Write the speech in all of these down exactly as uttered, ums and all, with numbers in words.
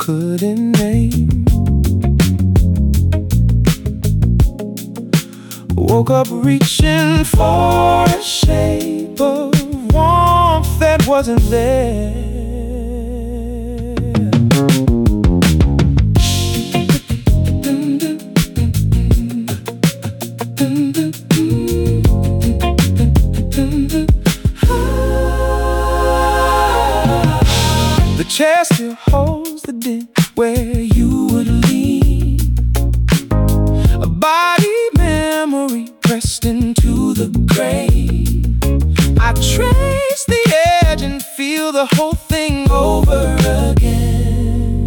couldn't name. Woke up reaching for a shape of warmth that wasn't there. The chair still holds the dent where you would lean. A body memory pressed into the grave. I trace the edge and feel the whole thing over again.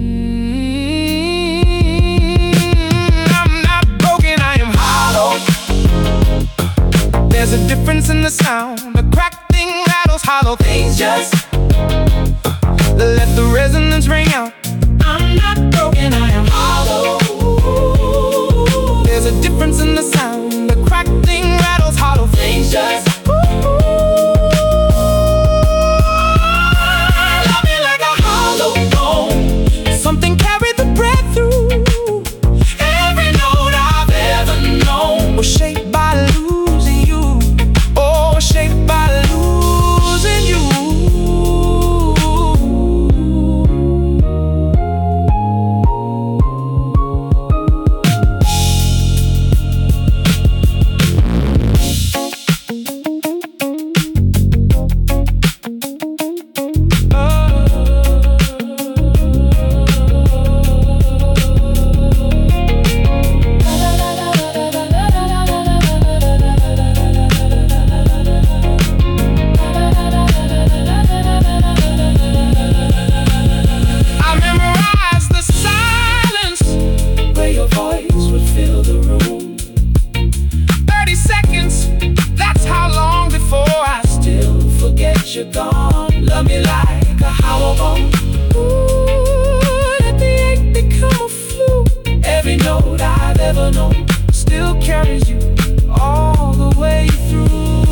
I'm not broken, I am hollow. There's a difference in the sound. A cracked thing rattles hollow things just let the resonance ring out. I'm not broken, I am hollow. There's a difference in the sound. The cracked thing rattles hollow things just love me like a hollow bone. Something carried the breath through. Every note I've ever known was shaped by losing you. Oh, shaped by losing you. You're gone, love me like a hollow bone. Ooh, let the ache become a flu. Every note I've ever known still carries you all the way through.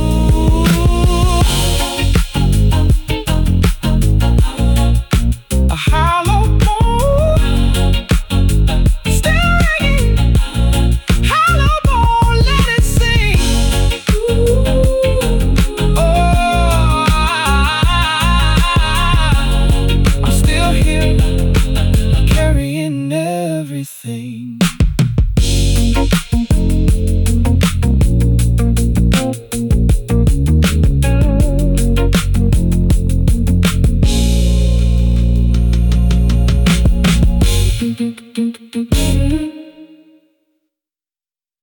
A hollow bone, still ringing. Hollow bone, let it sing. Ooh. Carrying everything.